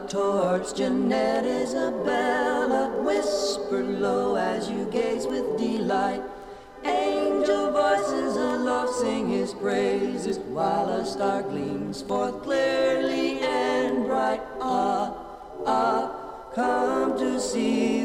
torch, Jeanette Isabella, whisper low as you gaze with delight. Angel voices aloft sing his praises, while a star gleams forth clearly and bright. Ah, ah, come to see